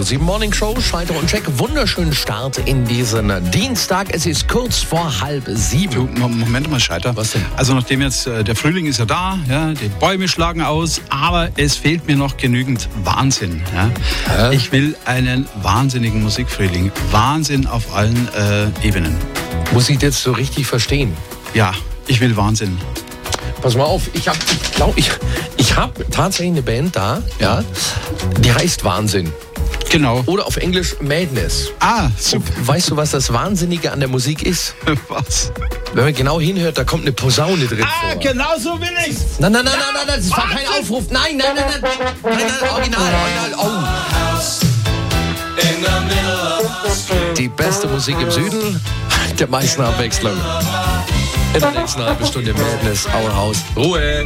Radio 7 Morning Show, Schalter und Check. Wunderschönen Start in diesen Dienstag. Es ist kurz vor 6:30. Du, Moment mal, Scheiter. Was denn? Also nachdem jetzt der Frühling ist ja da, ja, die Bäume schlagen aus, aber es fehlt mir noch genügend Wahnsinn. Ja. Ich will einen wahnsinnigen Musikfrühling. Wahnsinn auf allen Ebenen. Muss ich das so richtig verstehen? Ja, ich will Wahnsinn. Pass mal auf, ich hab tatsächlich eine Band da, ja, die heißt Wahnsinn. Genau. Oder auf Englisch Madness. Ah, super. Und weißt du, was das Wahnsinnige an der Musik ist? Was? Wenn man genau hinhört, da kommt eine Posaune drin vor. Genau so will ich's. Nein, das war kein Aufruf. Nein, original. Oh. Die beste Musik im Süden, der meisten Abwechslung. In der nächsten halben Stunde Madness, Our House. Ruhe!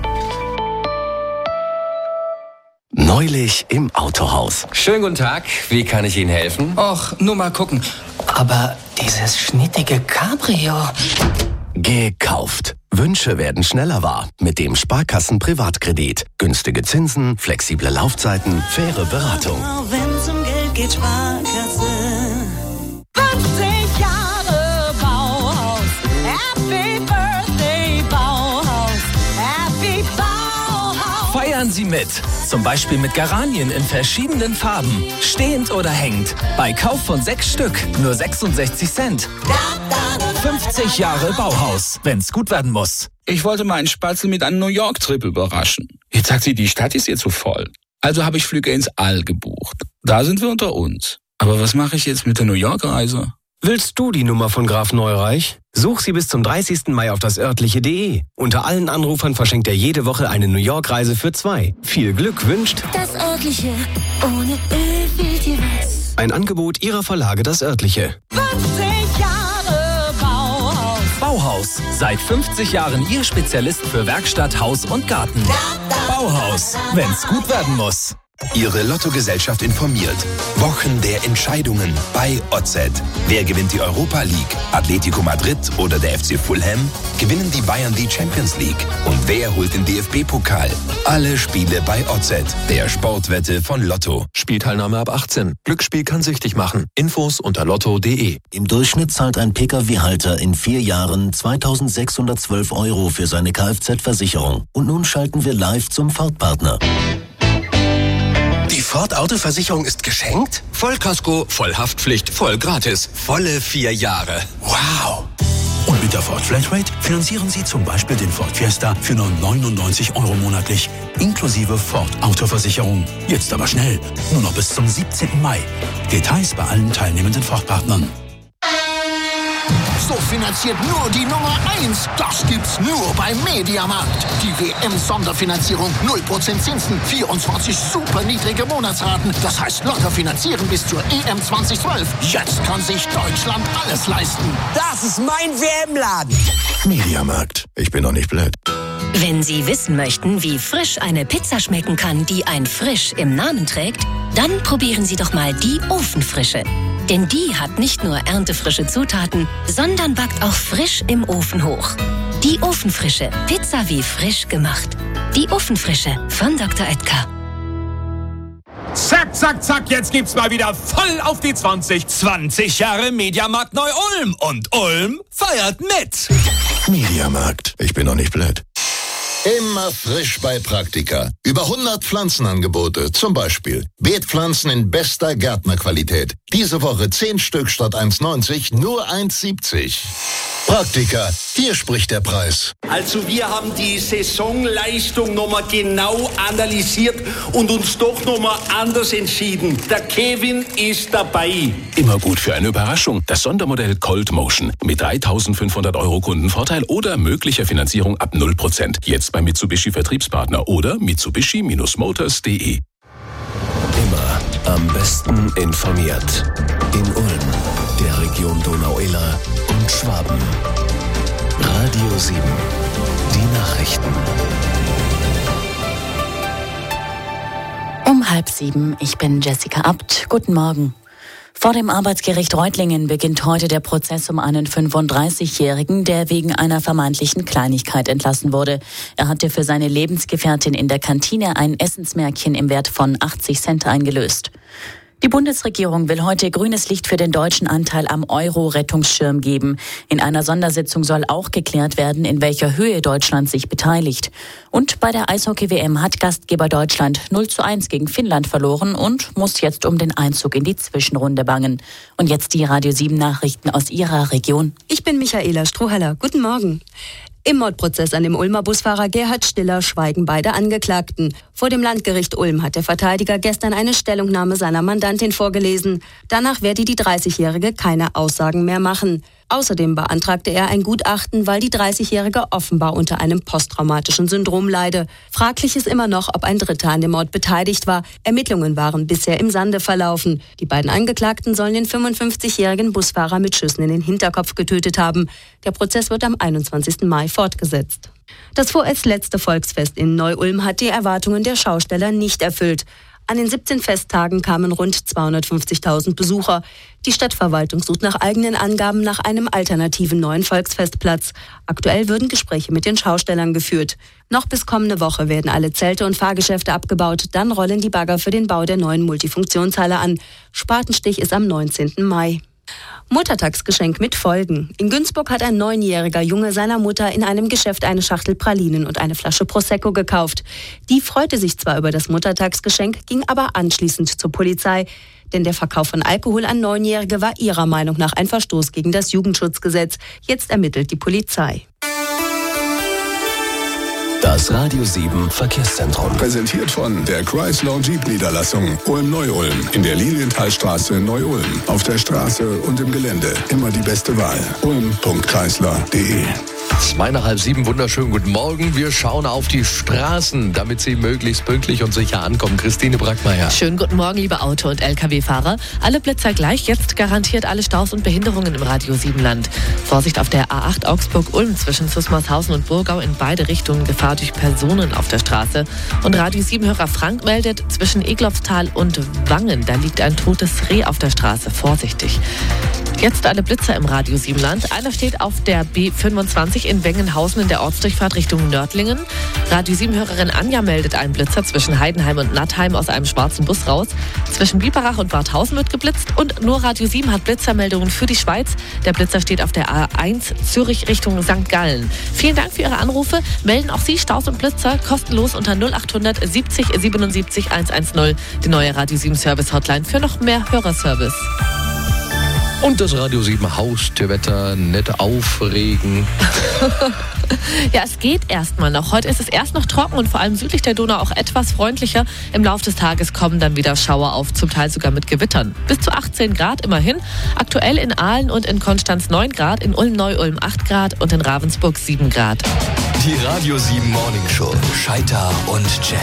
Neulich im Autohaus. Schönen guten Tag, wie kann ich Ihnen helfen? Och, nur mal gucken. Aber dieses schnittige Cabrio. Gekauft. Wünsche werden schneller wahr mit dem Sparkassen-Privatkredit. Günstige Zinsen, flexible Laufzeiten, faire Beratung. Wenn's um Geld geht, Sparkasse. 50 Jahre Bauhaus. Happy Birthday Bauhaus. Happy Bauhaus. Feiern Sie mit. Zum Beispiel mit Geranien in verschiedenen Farben. Stehend oder hängend. Bei Kauf von 6 Stück nur 66 Cent. 50 Jahre Bauhaus, wenn's gut werden muss. Ich wollte meinen Spatzel mit einem New York-Trip überraschen. Jetzt sagt sie, die Stadt ist ihr zu voll. Also habe ich Flüge ins All gebucht. Da sind wir unter uns. Aber was mache ich jetzt mit der New York-Reise? Willst du die Nummer von Graf Neureich? Such sie bis zum 30. Mai auf dasörtliche.de. Unter allen Anrufern verschenkt er jede Woche eine New York-Reise für 2. Viel Glück wünscht Das Örtliche, ohne Öl fehlt dir was. ein Angebot ihrer Verlage Das Örtliche. 50 Jahre Bauhaus. Bauhaus, seit 50 Jahren Ihr Spezialist für Werkstatt, Haus und Garten. Bauhaus, wenn's gut werden muss. Ihre Lottogesellschaft informiert. Wochen der Entscheidungen bei OZ. Wer gewinnt die Europa League? Atletico Madrid oder der FC Fulham? Gewinnen die Bayern die Champions League? Und wer holt den DFB-Pokal? Alle Spiele bei OZ, der Sportwette von Lotto. Spielteilnahme ab 18. Glücksspiel kann süchtig machen. Infos unter lotto.de. Im Durchschnitt zahlt ein Pkw-Halter in 4 Jahren 2.612 € für seine Kfz-Versicherung. Und nun schalten wir live zum Ford-Partner. Die Ford-Autoversicherung ist geschenkt? Vollkasko, Vollhaftpflicht, voll gratis. Volle 4 Jahre. Wow! Und mit der Ford Flatrate finanzieren Sie zum Beispiel den Ford Fiesta für nur 99 € monatlich. Inklusive Ford-Autoversicherung. Jetzt aber schnell. Nur noch bis zum 17. Mai. Details bei allen teilnehmenden Ford-Partnern. So finanziert nur die Nummer 1. Das gibt's nur beim Mediamarkt. Die WM-Sonderfinanzierung, 0% Zinsen, 24 super niedrige Monatsraten. Das heißt locker finanzieren bis zur EM 2012. Jetzt kann sich Deutschland alles leisten. Das ist mein WM-Laden. Mediamarkt. Ich bin doch nicht blöd. Wenn Sie wissen möchten, wie frisch eine Pizza schmecken kann, die ein Frisch im Namen trägt, dann probieren Sie doch mal die Ofenfrische. Denn die hat nicht nur erntefrische Zutaten, sondern backt auch frisch im Ofen hoch. Die Ofenfrische. Pizza wie frisch gemacht. Die Ofenfrische von Dr. Oetker. Zack, zack, zack, jetzt gibt's mal wieder voll auf die 20. 20 Jahre Mediamarkt Neu-Ulm. Und Ulm feiert mit. Mediamarkt. Ich bin doch nicht blöd. Immer frisch bei Praktika. Über 100 Pflanzenangebote. Zum Beispiel Beetpflanzen in bester Gärtnerqualität. Diese Woche 10 Stück statt 1,90, nur 1,70. Praktika. Hier spricht der Preis. Also wir haben die Saisonleistung nochmal genau analysiert und uns doch nochmal anders entschieden. Der Kevin ist dabei. Immer gut für eine Überraschung. Das Sondermodell Cold Motion mit 3.500 € Kundenvorteil oder möglicher Finanzierung ab 0%. Jetzt bei Mitsubishi Vertriebspartner oder Mitsubishi-Motors.de. Immer am besten informiert. In Ulm, der Region Donau-Iller und Schwaben. Radio 7. Die Nachrichten. Um 6:30, ich bin Jessica Abt. Guten Morgen. Vor dem Arbeitsgericht Reutlingen beginnt heute der Prozess um einen 35-Jährigen, der wegen einer vermeintlichen Kleinigkeit entlassen wurde. Er hatte für seine Lebensgefährtin in der Kantine ein Essensmärkchen im Wert von 80 Cent eingelöst. Die Bundesregierung will heute grünes Licht für den deutschen Anteil am Euro-Rettungsschirm geben. In einer Sondersitzung soll auch geklärt werden, in welcher Höhe Deutschland sich beteiligt. Und bei der Eishockey-WM hat Gastgeber Deutschland 0:1 gegen Finnland verloren und muss jetzt um den Einzug in die Zwischenrunde bangen. Und jetzt die Radio 7 Nachrichten aus Ihrer Region. Ich bin Michaela Strohheller. Guten Morgen. Im Mordprozess an dem Ulmer Busfahrer Gerhard Stiller schweigen beide Angeklagten. Vor dem Landgericht Ulm hat der Verteidiger gestern eine Stellungnahme seiner Mandantin vorgelesen. Danach werde die 30-Jährige keine Aussagen mehr machen. Außerdem beantragte er ein Gutachten, weil die 30-Jährige offenbar unter einem posttraumatischen Syndrom leide. Fraglich ist immer noch, ob ein Dritter an dem Mord beteiligt war. Ermittlungen waren bisher im Sande verlaufen. Die beiden Angeklagten sollen den 55-jährigen Busfahrer mit Schüssen in den Hinterkopf getötet haben. Der Prozess wird am 21. Mai fortgesetzt. Das vorerst letzte Volksfest in Neu-Ulm hat die Erwartungen der Schausteller nicht erfüllt. An den 17 Festtagen kamen rund 250.000 Besucher. Die Stadtverwaltung sucht nach eigenen Angaben nach einem alternativen neuen Volksfestplatz. Aktuell würden Gespräche mit den Schaustellern geführt. Noch bis kommende Woche werden alle Zelte und Fahrgeschäfte abgebaut. Dann rollen die Bagger für den Bau der neuen Multifunktionshalle an. Spatenstich ist am 19. Mai. Muttertagsgeschenk mit Folgen. In Günzburg hat ein 9-jähriger Junge seiner Mutter in einem Geschäft eine Schachtel Pralinen und eine Flasche Prosecco gekauft. Die freute sich zwar über das Muttertagsgeschenk, ging aber anschließend zur Polizei. Denn der Verkauf von Alkohol an 9-Jährige war ihrer Meinung nach ein Verstoß gegen das Jugendschutzgesetz. Jetzt ermittelt die Polizei. Das Radio 7 Verkehrszentrum. Präsentiert von der Chrysler Jeep Niederlassung Ulm-Neu-Ulm in der Lilienthalstraße Neu-Ulm. Auf der Straße und im Gelände immer die beste Wahl. ulm.chrysler.de. 6:30, wunderschönen guten Morgen. Wir schauen auf die Straßen, damit sie möglichst pünktlich und sicher ankommen. Christine Brackmeier. Schönen guten Morgen, liebe Auto- und Lkw-Fahrer. Alle Blitzer gleich, jetzt garantiert alle Staus und Behinderungen im Radio 7 Land. Vorsicht auf der A8 Augsburg-Ulm zwischen Susmarshausen und Burgau in beide Richtungen, Gefahr durch Personen auf der Straße. Und Radio 7-Hörer Frank meldet, zwischen Eglofsthal und Wangen, da liegt ein totes Reh auf der Straße. Vorsichtig. Jetzt alle Blitzer im Radio 7 Land. Einer steht auf der B25 in Wengenhausen in der Ortsdurchfahrt Richtung Nördlingen. Radio 7-Hörerin Anja meldet einen Blitzer zwischen Heidenheim und Nattheim aus einem schwarzen Bus raus. Zwischen Biberach und Warthausen wird geblitzt und nur Radio 7 hat Blitzermeldungen für die Schweiz. Der Blitzer steht auf der A1 Zürich Richtung St. Gallen. Vielen Dank für Ihre Anrufe. Melden auch Sie Staus und Blitzer kostenlos unter 0800 70 77 110. Die neue Radio 7 Service Hotline für noch mehr Hörerservice. Und das Radio 7 Haustürwetter, nicht aufregen. Ja, es geht erstmal noch. Heute ist es erst noch trocken und vor allem südlich der Donau auch etwas freundlicher. Im Laufe des Tages kommen dann wieder Schauer auf, zum Teil sogar mit Gewittern. Bis zu 18 Grad immerhin. Aktuell in Aalen und in Konstanz 9 Grad, in Ulm-Neu-Ulm 8 Grad und in Ravensburg 7 Grad. Die Radio 7 Morning Show. Scheiter und Jack.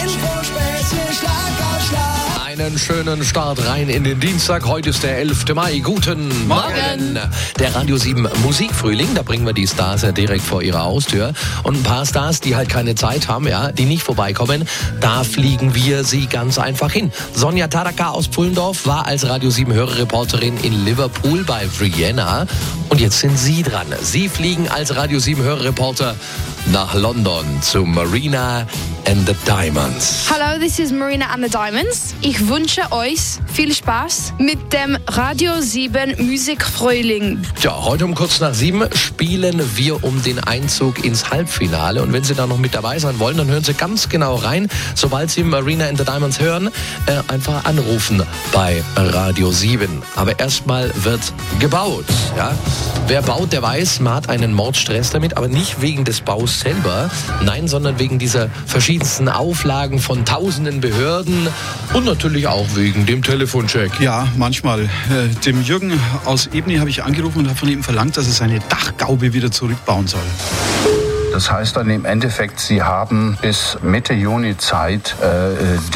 Einen schönen Start rein in den Dienstag. Heute ist der 11. Mai. Guten Morgen. Der Radio 7 Musikfrühling, da bringen wir die Stars ja direkt vor ihrer Haustür. Und ein paar Stars, die halt keine Zeit haben, ja, die nicht vorbeikommen, da fliegen wir sie ganz einfach hin. Sonja Taraka aus Pfullendorf war als Radio 7 Hörerreporterin in Liverpool bei Rihanna. Und jetzt sind Sie dran. Sie fliegen als Radio 7 Hörerreporter nach London zu Marina and the Diamonds. Hallo, this is Marina and the Diamonds. Ich wünsche euch viel Spaß mit dem Radio 7 Musikfrühling. Ja, heute um kurz nach 7 spielen wir um den Einzug ins Halbfinale. Und wenn Sie da noch mit dabei sein wollen, dann hören Sie ganz genau rein. Sobald Sie Marina and the Diamonds hören, einfach anrufen bei Radio 7. Aber erstmal wird gebaut. Ja? Wer baut, der weiß, man hat einen Mordstress damit, aber nicht wegen des Baus selber. Nein, sondern wegen dieser verschiedensten Auflagen von tausenden Behörden und natürlich auch wegen dem Telefoncheck. Ja, manchmal. Dem Jürgen aus Ebni habe ich angerufen und habe von ihm verlangt, dass er seine Dachgaube wieder zurückbauen soll. Das heißt dann im Endeffekt, Sie haben bis Mitte Juni Zeit,